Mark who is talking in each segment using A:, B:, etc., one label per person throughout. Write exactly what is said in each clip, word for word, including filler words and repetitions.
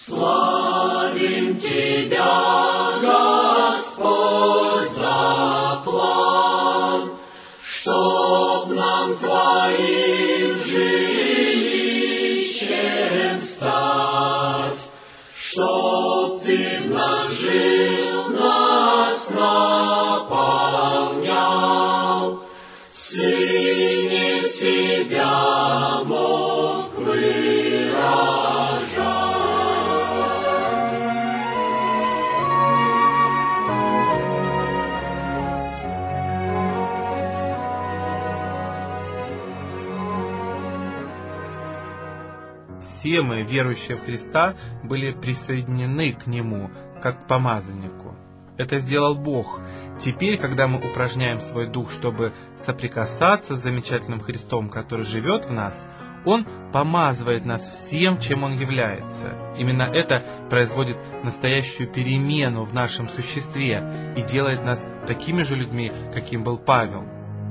A: Славим Тебя, Господь, за план, чтоб нам Твоим жилищем стать, чтоб Ты в нас жил, нас наполнял, в Сыне себя мог выражать.
B: Все мы, верующие в Христа, были присоединены к Нему, как к помазаннику. Это сделал Бог. Теперь, когда мы упражняем свой дух, чтобы соприкасаться с замечательным Христом, который живет в нас, Он помазывает нас всем, чем Он является. Именно это производит настоящую перемену в нашем существе и делает нас такими же людьми, каким был Павел.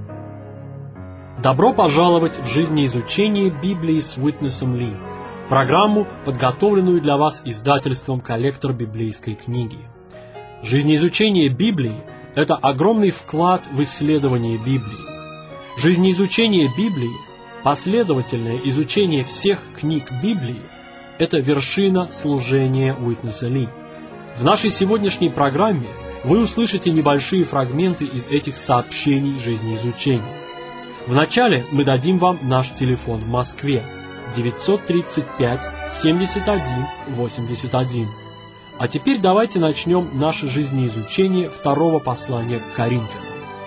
C: Добро пожаловать в жизнеизучение Библии с Уитнесом Ли, программу, подготовленную для вас издательством «Коллектор библейской книги». Жизнеизучение Библии – это огромный вклад в исследование Библии. Жизнеизучение Библии, последовательное изучение всех книг Библии – это вершина служения Уитнеса Ли. В нашей сегодняшней программе вы услышите небольшие фрагменты из этих сообщений жизнеизучения. Вначале мы дадим вам наш телефон в Москве девятьсот тридцать пять семьдесят один восемьдесят один. А теперь давайте начнем наше жизнеизучение второго послания к Коринфянам.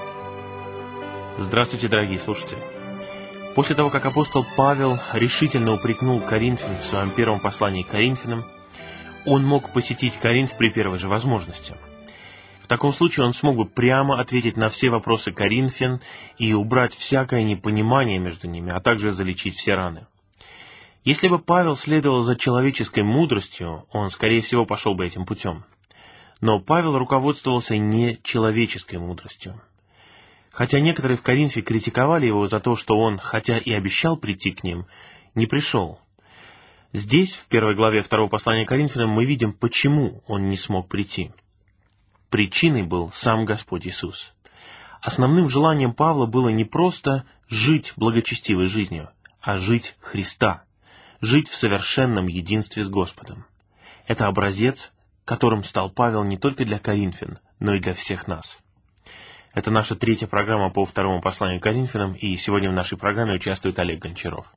D: Здравствуйте, дорогие слушатели. После того, как апостол Павел решительно упрекнул Коринфян в своем первом послании к Коринфянам, он мог посетить Коринф при первой же возможности. В таком случае он смог бы прямо ответить на все вопросы Коринфян и убрать всякое непонимание между ними, а также залечить все раны. Если бы Павел следовал за человеческой мудростью, он, скорее всего, пошел бы этим путем. Но Павел руководствовался не человеческой мудростью. Хотя некоторые в Коринфе критиковали его за то, что он, хотя и обещал прийти к ним, не пришел. Здесь, в первой главе второго послания к Коринфянам, мы видим, почему он не смог прийти. Причиной был сам Господь Иисус. Основным желанием Павла было не просто жить благочестивой жизнью, а жить Христа, жить в совершенном единстве с Господом. Это образец, которым стал Павел не только для коринфян, но и для всех нас. Это наша третья программа по второму посланию к Коринфянам, и сегодня в нашей программе участвует Олег Гончаров.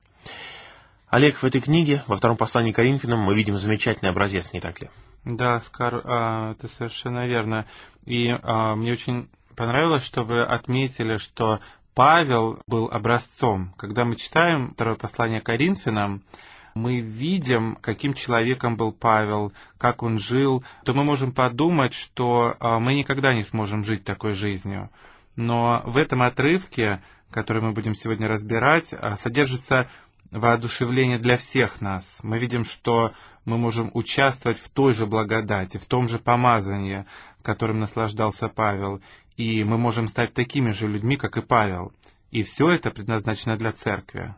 D: Олег, в этой книге, во втором послании к Коринфянам, мы видим замечательный образец, не так ли?
B: Да, Скар, это совершенно верно. И а, мне очень понравилось, что вы отметили, что Павел был образцом. Когда мы читаем второе послание к Коринфянам, мы видим, каким человеком был Павел, как он жил, то мы можем подумать, что мы никогда не сможем жить такой жизнью. Но в этом отрывке, который мы будем сегодня разбирать, содержится воодушевление для всех нас. Мы видим, что мы можем участвовать в той же благодати, в том же помазании, которым наслаждался Павел, и мы можем стать такими же людьми, как и Павел. И все это предназначено для церкви.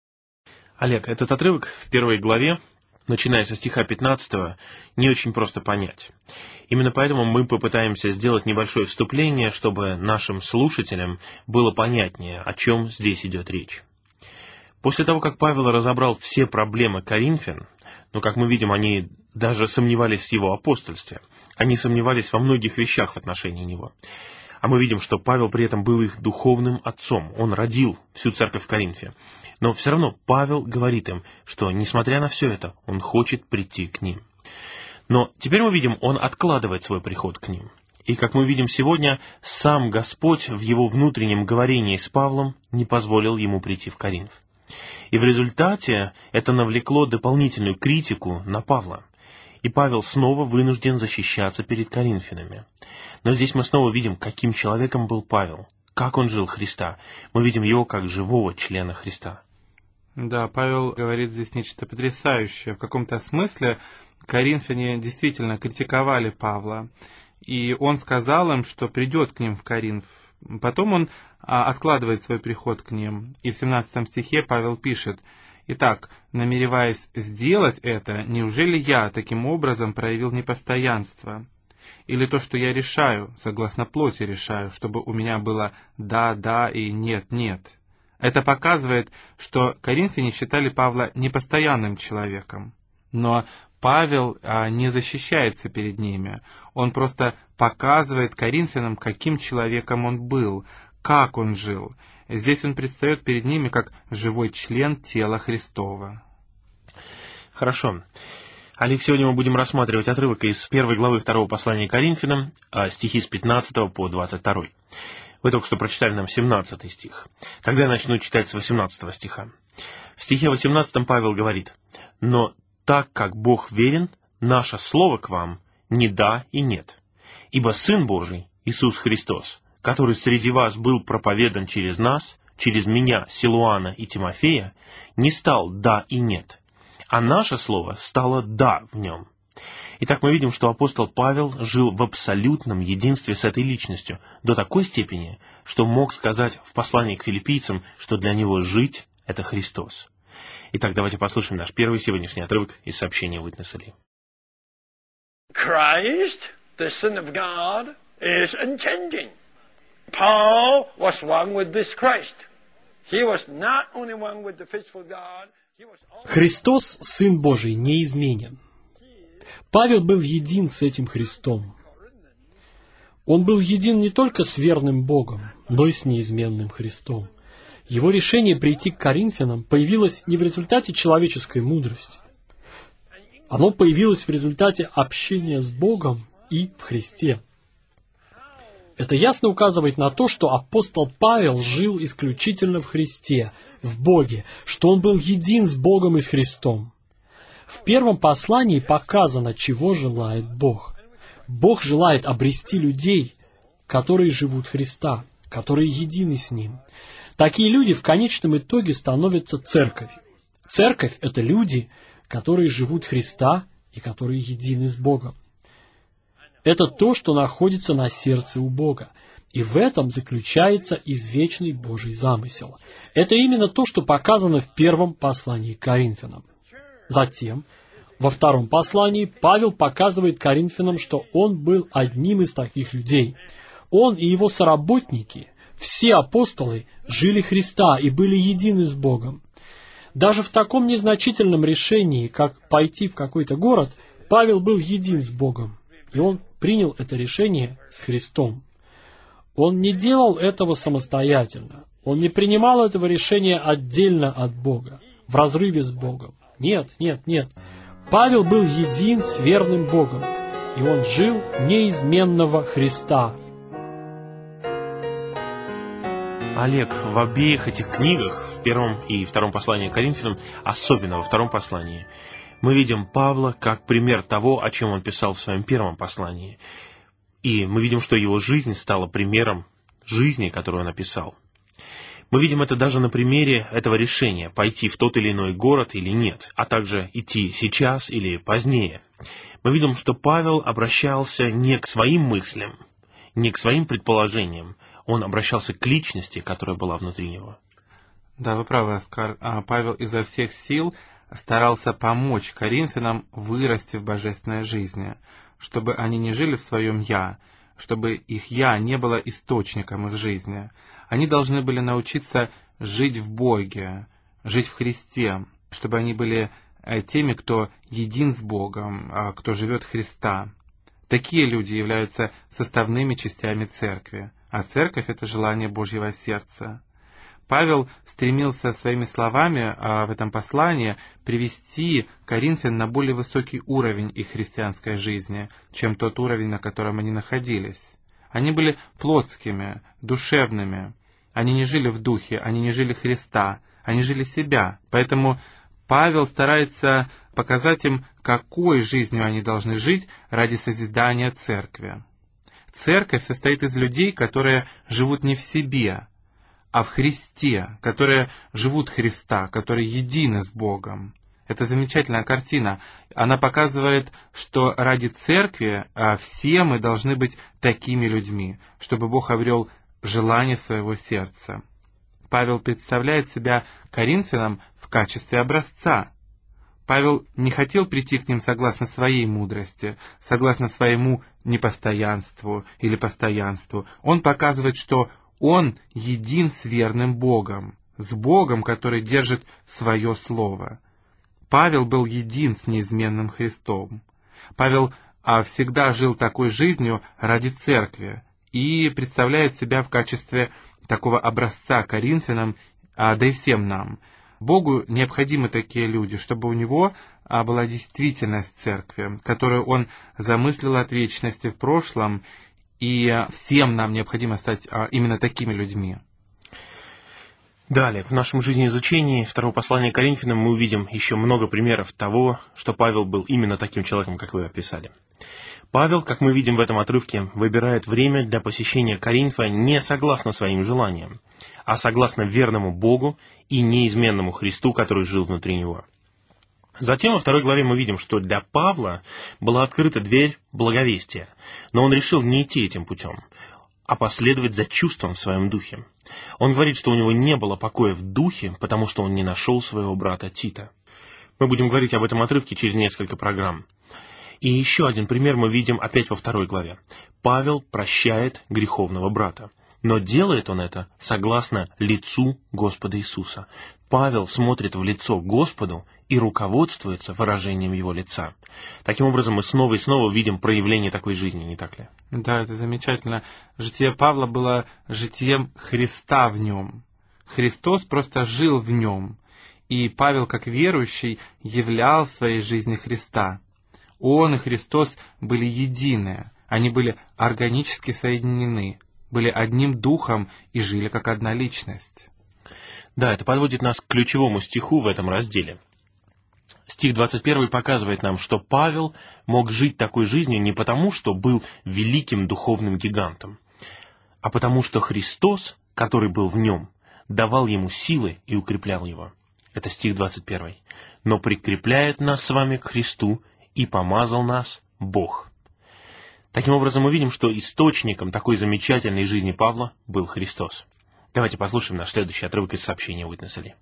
D: Олег, этот отрывок в первой главе, начиная со стиха пятнадцатого, не очень просто понять. Именно поэтому мы попытаемся сделать небольшое вступление, чтобы нашим слушателям было понятнее, о чем здесь идет речь. После того, как Павел разобрал все проблемы коринфян, но, как мы видим, они даже сомневались в его апостольстве, они сомневались во многих вещах в отношении него. А мы видим, что Павел при этом был их духовным отцом, он родил всю церковь в Коринфе. Но все равно Павел говорит им, что, несмотря на все это, он хочет прийти к ним. Но теперь мы видим, он откладывает свой приход к ним. И, как мы видим сегодня, сам Господь в его внутреннем говорении с Павлом не позволил ему прийти в Коринф. И в результате это навлекло дополнительную критику на Павла. И Павел снова вынужден защищаться перед коринфянами. Но здесь мы снова видим, каким человеком был Павел, как он жил Христа. Мы видим его как живого члена Христа.
B: Да, Павел говорит здесь нечто потрясающее. В каком-то смысле коринфяне действительно критиковали Павла. И он сказал им, что придет к ним в Коринф. Потом он а, откладывает свой приход к ним. И в семнадцатом стихе Павел пишет: Итак, намереваясь сделать это, неужели я таким образом проявил непостоянство? Или то, что я решаю, согласно плоти решаю, чтобы у меня было «да, да» и «нет, нет»? Это показывает, что коринфяне считали Павла непостоянным человеком. Но Павел а, не защищается перед ними. Он просто показывает коринфянам, каким человеком он был, как он жил. Здесь он предстает перед ними как живой член тела Христова.
D: Хорошо. Олег, сегодня мы будем рассматривать отрывок из первой главы второго послания Коринфянам, стихи с пятнадцатого по двадцать второй. Вы только что прочитали нам семнадцатый стих. Тогда я начну читать с восемнадцатого стиха. В стихе восемнадцатом Павел говорит: «Но так как Бог верен, наше слово к вам не да и нет. Ибо Сын Божий, Иисус Христос, который среди вас был проповедан через нас, через меня, Силуана и Тимофея, не стал да и нет, а наше слово стало да в нем». Итак, мы видим, что апостол Павел жил в абсолютном единстве с этой личностью, до такой степени, что мог сказать в послании к филиппийцам, что для него жить — это Христос. Итак, давайте послушаем наш первый сегодняшний отрывок из сообщения Witness Lee.
E: Christ, the Son of God, is unchanging. Paul was one with this Christ. He was not only one with the faithful God, he was also...
C: Христос, Сын Божий, неизменен. Павел был един с этим Христом. Он был един не только с верным Богом, но и с неизменным Христом. Его решение прийти к коринфянам появилось не в результате человеческой мудрости. Оно появилось в результате общения с Богом и в Христе. Это ясно указывает на то, что апостол Павел жил исключительно в Христе, в Боге, что он был един с Богом и с Христом. В первом послании показано, чего желает Бог. Бог желает обрести людей, которые живут Христа, которые едины с Ним. Такие люди в конечном итоге становятся церковью. Церковь — это люди, которые живут Христа и которые едины с Богом. Это то, что находится на сердце у Бога. И в этом заключается извечный Божий замысел. Это именно то, что показано в первом послании к Коринфянам. Затем, во втором послании, Павел показывает коринфянам, что он был одним из таких людей. Он и его соработники, все апостолы, жили Христа и были едины с Богом. Даже в таком незначительном решении, как пойти в какой-то город, Павел был един с Богом, и он принял это решение с Христом. Он не делал этого самостоятельно, он не принимал этого решения отдельно от Бога, в разрыве с Богом. Нет, нет, нет. Павел был един с верным Богом, и он жил неизменного Христа.
D: Олег, в обеих этих книгах, в первом и втором послании к Коринфянам, особенно во втором послании, мы видим Павла как пример того, о чем он писал в своем первом послании. И мы видим, что его жизнь стала примером жизни, которую он описал. Мы видим это даже на примере этого решения, пойти в тот или иной город или нет, а также идти сейчас или позднее. Мы видим, что Павел обращался не к своим мыслям, не к своим предположениям, он обращался к личности, которая была внутри него.
B: Да, вы правы, Оскар. Павел изо всех сил старался помочь коринфянам вырасти в божественной жизни, чтобы они не жили в своем «я», чтобы их «я» не было источником их жизни. Они должны были научиться жить в Боге, жить в Христе, чтобы они были теми, кто един с Богом, кто живет Христа. Такие люди являются составными частями церкви, а церковь — это желание Божьего сердца. Павел стремился своими словами в этом послании привести коринфян на более высокий уровень их христианской жизни, чем тот уровень, на котором они находились. Они были плотскими, душевными. Они не жили в духе, они не жили Христа, они жили себя. Поэтому Павел старается показать им, какой жизнью они должны жить ради созидания церкви. Церковь состоит из людей, которые живут не в себе, а в Христе, которые живут Христа, которые едины с Богом. Это замечательная картина. Она показывает, что ради церкви все мы должны быть такими людьми, чтобы Бог обрел желание своего сердца. Павел представляет себя коринфянам в качестве образца. Павел не хотел прийти к ним согласно своей мудрости, согласно своему непостоянству или постоянству. Он показывает, что он един с верным Богом, с Богом, который держит свое слово. Павел был един с неизменным Христом. Павел а, всегда жил такой жизнью ради церкви и представляет себя в качестве такого образца коринфянам, а, да и всем нам. Богу необходимы такие люди, чтобы у него а, была действительность церкви, которую он замыслил от вечности в прошлом, и а, всем нам необходимо стать а, именно такими людьми.
D: Далее, в нашем жизнеизучении второго послания к Коринфянам мы увидим еще много примеров того, что Павел был именно таким человеком, как вы описали. Павел, как мы видим в этом отрывке, выбирает время для посещения Коринфа не согласно своим желаниям, а согласно верному Богу и неизменному Христу, который жил внутри него. Затем во второй главе мы видим, что для Павла была открыта дверь благовестия, но он решил не идти этим путем, а последовать за чувством в своем духе. Он говорит, что у него не было покоя в духе, потому что он не нашел своего брата Тита. Мы будем говорить об этом отрывке через несколько программ. И еще один пример мы видим опять во второй главе. Павел прощает греховного брата, но делает он это согласно лицу Господа Иисуса. Павел смотрит в лицо Господу и руководствуется выражением его лица. Таким образом, мы снова и снова видим проявление такой жизни, не так ли?
B: Да, это замечательно. Житие Павла было житием Христа в нем. Христос просто жил в нем. И Павел, как верующий, являл в своей жизни Христа. Он и Христос были едины. Они были органически соединены, были одним духом и жили как одна личность.
D: Да, это подводит нас к ключевому стиху в этом разделе. Стих двадцать первый показывает нам, что Павел мог жить такой жизнью не потому, что был великим духовным гигантом, а потому что Христос, который был в нем, давал ему силы и укреплял его. Это стих двадцать первый. «Но прикрепляет нас с вами к Христу, и помазал нас Бог». Таким образом, мы видим, что источником такой замечательной жизни Павла был Христос. Давайте послушаем наш следующий отрывок из сообщения Уитнеса Ли.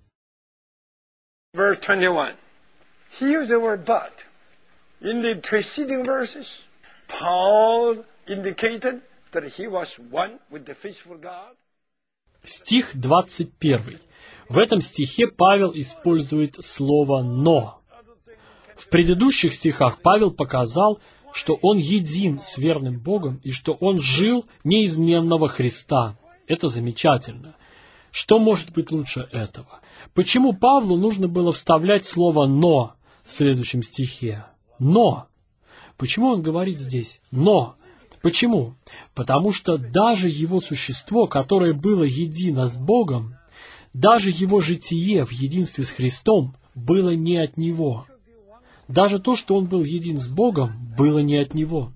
E: Verse twenty-one. He used the word but. In the preceding verses, Paul indicated that he was one with the faithful God.
C: Стих двадцать первый. В этом стихе Павел использует слово «но». В предыдущих стихах Павел показал, что он един с верным Богом и что он жил неизменного Христа. Это замечательно. Что может быть лучше этого? Почему Павлу нужно было вставлять слово «но» в следующем стихе? «Но». Почему он говорит здесь «но»? Почему? Потому что даже его существо, которое было едино с Богом, даже его житие в единстве с Христом было не от него. Даже то, что он был един с Богом, было не от него.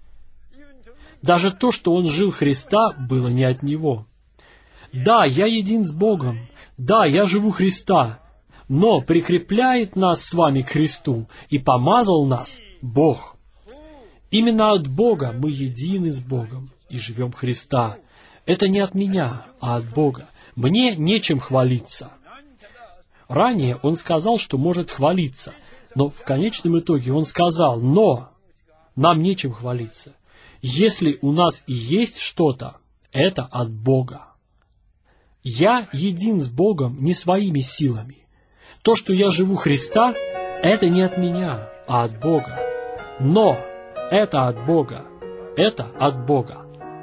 C: Даже то, что он жил Христа, было не от него. Да, я един с Богом, да, я живу Христа, но прикрепляет нас с вами к Христу и помазал нас Бог. Именно от Бога мы едины с Богом и живем Христа. Это не от меня, а от Бога. Мне нечем хвалиться. Ранее он сказал, что может хвалиться, но в конечном итоге он сказал, но нам нечем хвалиться. Если у нас и есть что-то, это от Бога. Я един с Богом не своими силами. То, что я живу Христа, это не от меня, а от Бога. Но это от Бога. Это от Бога.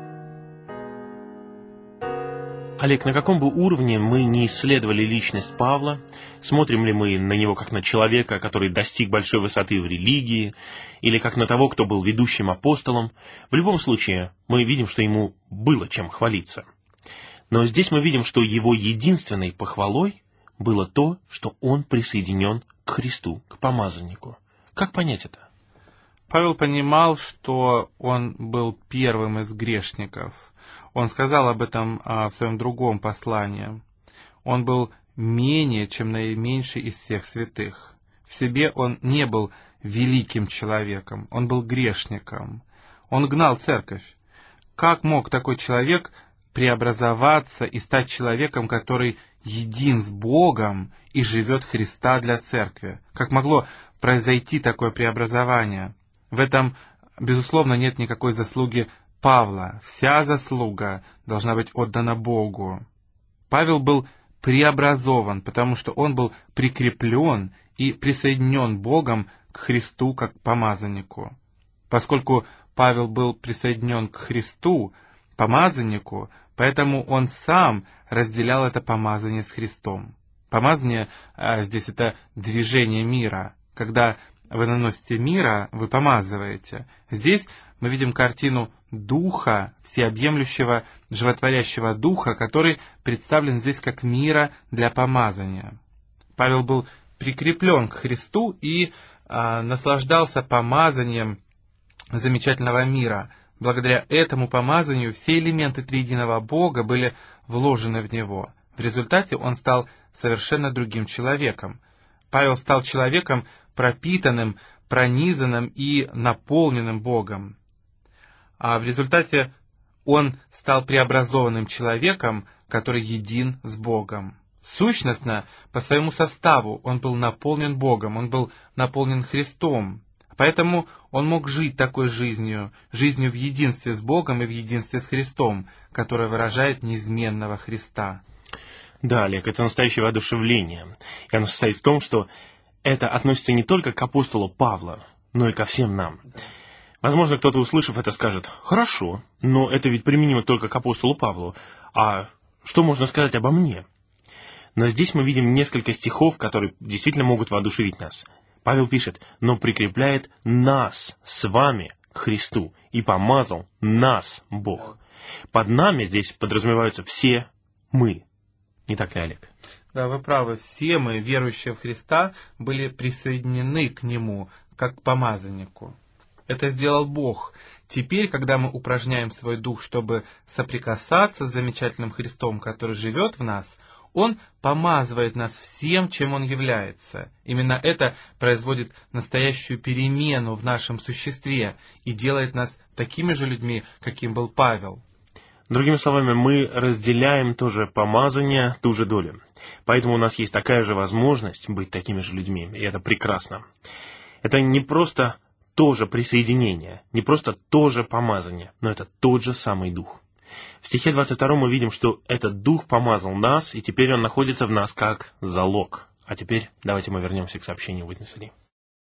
D: Олег, на каком бы уровне мы не исследовали личность Павла, смотрим ли мы на него как на человека, который достиг большой высоты в религии, или как на того, кто был ведущим апостолом, в любом случае мы видим, что ему было чем хвалиться. Но здесь мы видим, что его единственной похвалой было то, что он присоединен к Христу, к помазаннику. Как понять это?
B: Павел понимал, что он был первым из грешников. Он сказал об этом а, в своем другом послании. Он был менее, чем наименьший из всех святых. В себе он не был великим человеком, он был грешником. Он гнал церковь. Как мог такой человек преобразоваться и стать человеком, который един с Богом и живет Христа для церкви. Как могло произойти такое преобразование? В этом, безусловно, нет никакой заслуги Павла. Вся заслуга должна быть отдана Богу. Павел был преобразован, потому что он был прикреплен и присоединен Богом к Христу как помазаннику. Поскольку Павел был присоединен к Христу, помазаннику, поэтому он сам разделял это помазание с Христом. Помазание а, здесь это движение мира. Когда вы наносите мира, вы помазываете. Здесь мы видим картину Духа, всеобъемлющего, животворящего Духа, который представлен здесь как мира для помазания. Павел был прикреплен к Христу и а, наслаждался помазанием замечательного мира. Благодаря этому помазанию все элементы триединого Бога были вложены в него. В результате он стал совершенно другим человеком. Павел стал человеком пропитанным, пронизанным и наполненным Богом. А в результате он стал преобразованным человеком, который един с Богом. Сущностно, по своему составу, он был наполнен Богом, он был наполнен Христом. Поэтому он мог жить такой жизнью, жизнью в единстве с Богом и в единстве с Христом, которая выражает неизменного Христа.
D: Да, Олег, это настоящее воодушевление. И оно состоит в том, что это относится не только к апостолу Павла, но и ко всем нам. Возможно, кто-то, услышав это, скажет: «Хорошо, но это ведь применимо только к апостолу Павлу. А что можно сказать обо мне?» Но здесь мы видим несколько стихов, которые действительно могут воодушевить нас. Павел пишет: «Но прикрепляет нас с вами к Христу, и помазал нас Бог». Под нами здесь подразумеваются все мы. Не так ли, Олег?
B: Да, вы правы. Все мы, верующие в Христа, были присоединены к Нему, как к помазаннику. Это сделал Бог. Теперь, когда мы упражняем свой дух, чтобы соприкасаться с замечательным Христом, который живет в нас, Он помазывает нас всем, чем Он является. Именно это производит настоящую перемену в нашем существе и делает нас такими же людьми, каким был Павел.
D: Другими словами, мы разделяем тоже помазание, ту же долю. Поэтому у нас есть такая же возможность быть такими же людьми, и это прекрасно. Это не просто то же присоединение, не просто то же помазание, но это тот же самый Дух. В стихе двадцать втором мы видим, что этот Дух помазал нас, и теперь Он находится в нас как залог. А теперь давайте мы вернемся к сообщению Witness Lee.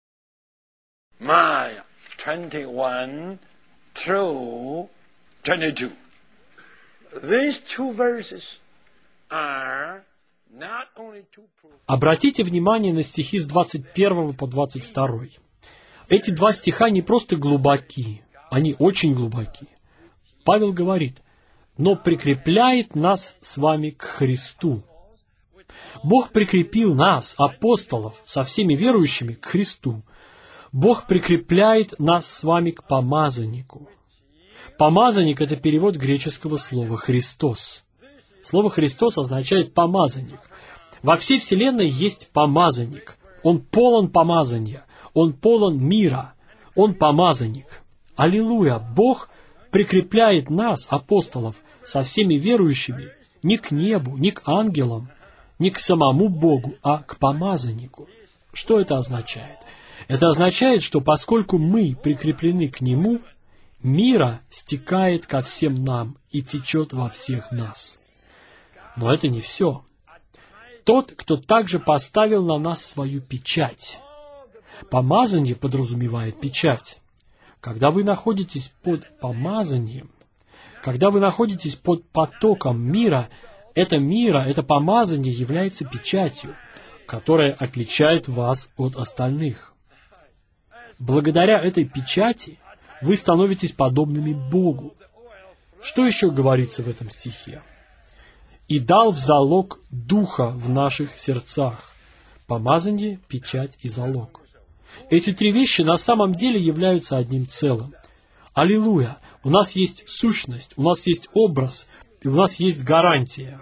E: Maya twenty-one through twenty-two. These two verses are not only to prove...
C: Обратите внимание на стихи с двадцать первого по двадцать второй. Эти два стиха не просто глубоки, они очень глубоки. Павел говорит: «Но прикрепляет нас с вами к Христу». Бог прикрепил нас, апостолов, со всеми верующими к Христу. Бог прикрепляет нас с вами к помазаннику. Помазанник — это перевод греческого слова «Христос». Слово «Христос» означает «помазанник». Во всей Вселенной есть помазанник. Он полон помазания, он полон мира, он помазанник. Аллилуйя! Бог прикрепляет нас, апостолов, со всеми верующими не к небу, не к ангелам, не к самому Богу, а к помазаннику. Что это означает? Это означает, что поскольку мы прикреплены к Нему, мира стекает ко всем нам и течет во всех нас. Но это не все. Тот, кто также поставил на нас свою печать. Помазание подразумевает печать. Когда вы находитесь под помазанием, когда вы находитесь под потоком мира, это мира, это помазание является печатью, которая отличает вас от остальных. Благодаря этой печати вы становитесь подобными Богу. Что еще говорится в этом стихе? «И дал в залог Духа в наших сердцах». Помазание, печать и залог. Эти три вещи на самом деле являются одним целым. Аллилуйя! У нас есть сущность, у нас есть образ, и у нас есть гарантия.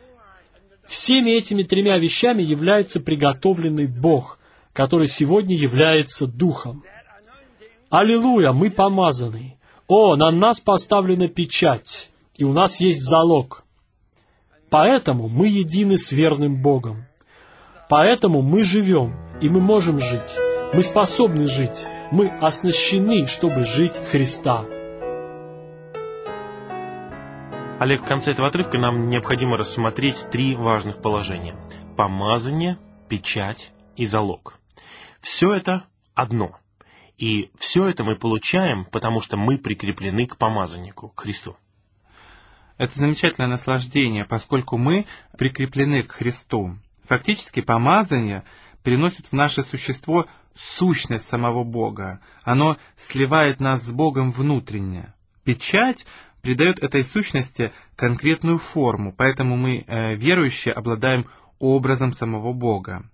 C: Всеми этими тремя вещами является приготовленный Бог, который сегодня является Духом. Аллилуйя! Мы помазаны. О, на нас поставлена печать. и у нас есть залог. Поэтому мы едины с верным Богом. Поэтому мы живем, и мы можем жить. Мы способны жить. Мы оснащены, чтобы жить Христа.
D: Олег, в конце этого отрывка нам необходимо рассмотреть три важных положения. Помазание, печать и залог. Все это одно. И все это мы получаем, потому что мы прикреплены к помазаннику, к Христу.
B: Это замечательное наслаждение, поскольку мы прикреплены к Христу. Фактически помазание переносит в наше существо сущность самого Бога. Оно сливает нас с Богом внутренне. Печать придает этой сущности конкретную форму, поэтому мы, э, верующие, обладаем образом самого Бога.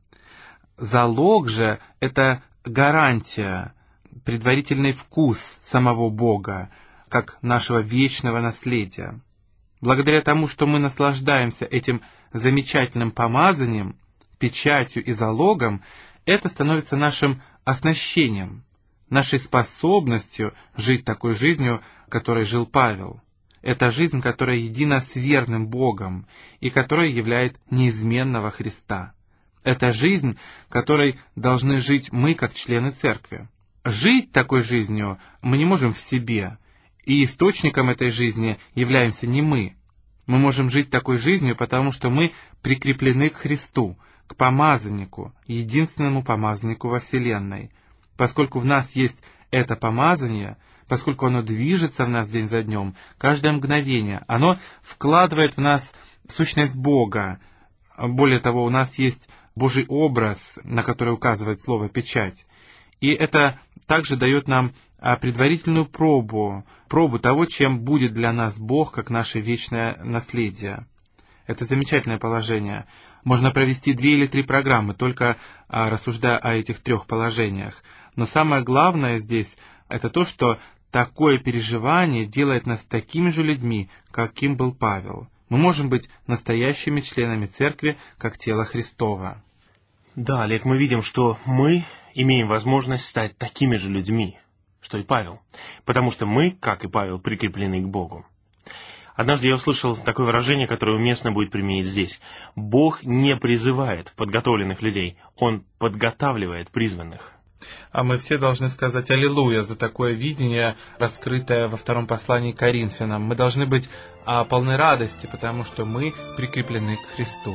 B: Залог же — это гарантия, предварительный вкус самого Бога, как нашего вечного наследия. Благодаря тому, что мы наслаждаемся этим замечательным помазанием, печатью и залогом, это становится нашим оснащением, нашей способностью жить такой жизнью, которой жил Павел. Это жизнь, которая едина с верным Богом и которая являет неизменного Христа. Это жизнь, которой должны жить мы, как члены церкви. Жить такой жизнью мы не можем в себе, и источником этой жизни являемся не мы. Мы можем жить такой жизнью, потому что мы прикреплены к Христу, к помазаннику, единственному помазаннику во Вселенной. Поскольку в нас есть это помазание, поскольку оно движется в нас день за днем, каждое мгновение, оно вкладывает в нас сущность Бога. Более того, у нас есть Божий образ, на который указывает слово «печать». И это также дает нам предварительную пробу, пробу того, чем будет для нас Бог, как наше вечное наследие. Это замечательное положение. Можно провести две или три программы, только рассуждая о этих трех положениях. Но самое главное здесь — это то, что такое переживание делает нас такими же людьми, каким был Павел. Мы можем быть настоящими членами церкви, как тело Христово.
D: Да, Олег, мы видим, что мы имеем возможность стать такими же людьми, что и Павел, потому что мы, как и Павел, прикреплены к Богу. Однажды я услышал такое выражение, которое уместно будет применить здесь. Бог не призывает подготовленных людей, Он подготавливает призванных.
B: А мы все должны сказать «Аллилуйя» за такое видение, раскрытое во втором послании к Коринфянам. Мы должны быть а, полны радости, потому что мы прикреплены к Христу.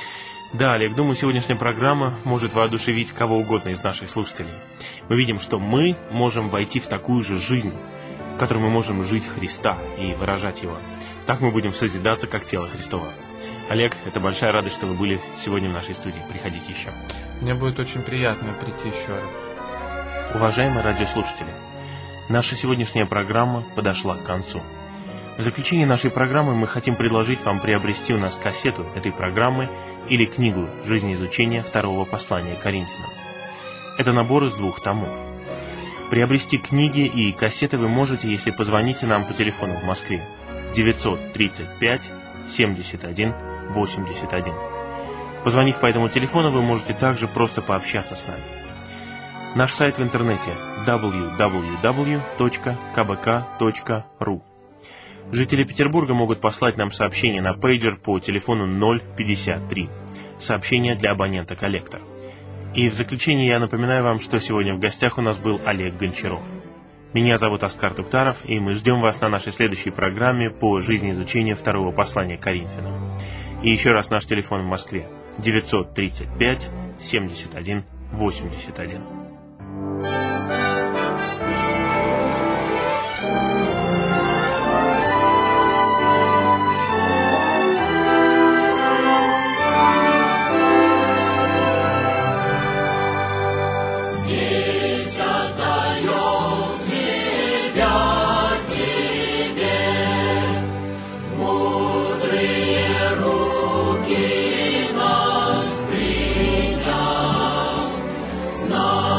D: Да, Олег, думаю, сегодняшняя программа может воодушевить кого угодно из наших слушателей. Мы видим, что мы можем войти в такую же жизнь, в которой мы можем жить Христа и выражать Его. Так мы будем созидаться, как тело Христово. Олег, это большая радость, что вы были сегодня в нашей студии. Приходите еще.
B: Мне будет очень приятно прийти еще раз.
D: Уважаемые радиослушатели, наша сегодняшняя программа подошла к концу. В заключение нашей программы мы хотим предложить вам приобрести у нас кассету этой программы или книгу «Жизнеизучение второго послания к Коринфянам». Это набор из двух томов. Приобрести книги и кассеты вы можете, если позвоните нам по телефону в Москве девятьсот тридцать пять семьдесят один восемьдесят один. Позвонив по этому телефону, вы можете также просто пообщаться с нами. Наш сайт в интернете дабл ю дабл ю дабл ю точка ка бэ ка точка ру. Жители Петербурга могут послать нам сообщение на пейджер по телефону ноль пятьдесят три. Сообщение для абонента «Коллектор». И в заключение я напоминаю вам, что сегодня в гостях у нас был Олег Гончаров. Меня зовут Оскар Туктаров, и мы ждем вас на нашей следующей программе по жизнеизучению второго послания к Коринфянам. И еще раз наш телефон в Москве девятьсот тридцать пять семьдесят один восемьдесят один.
A: Now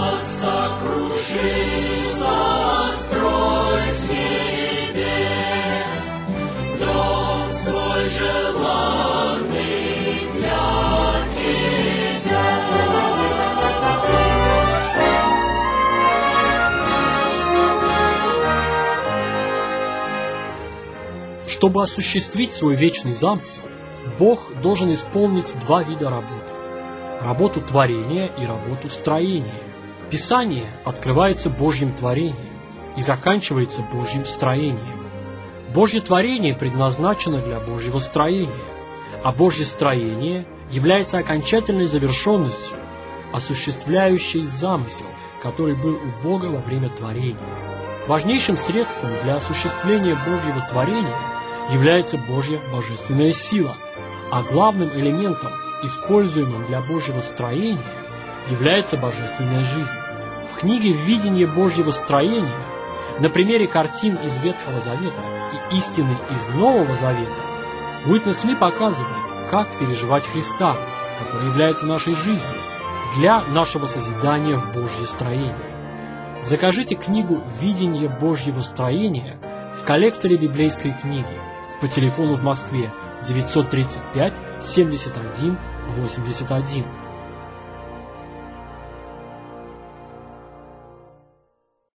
C: Чтобы осуществить свой вечный замысел, Бог должен исполнить два вида работы. Работу творения и работу строения. Писание открывается Божьим творением и заканчивается Божьим строением. Божье творение предназначено для Божьего строения, а Божье строение является окончательной завершенностью, осуществляющей замысел, который был у Бога во время творения. Важнейшим средством для осуществления Божьего творения является Божья божественная сила, а главным элементом, используемым для Божьего строения, является божественная жизнь. В книге «Видение Божьего строения» на примере картин из Ветхого Завета и истины из Нового Завета Уитнес Ли показывает, как переживать Христа, который является нашей жизнью, для нашего созидания в Божье строение. Закажите книгу «Видение Божьего строения» в коллекторе библейской книги по телефону в Москве девятьсот тридцать пять семьдесят один восемьдесят один.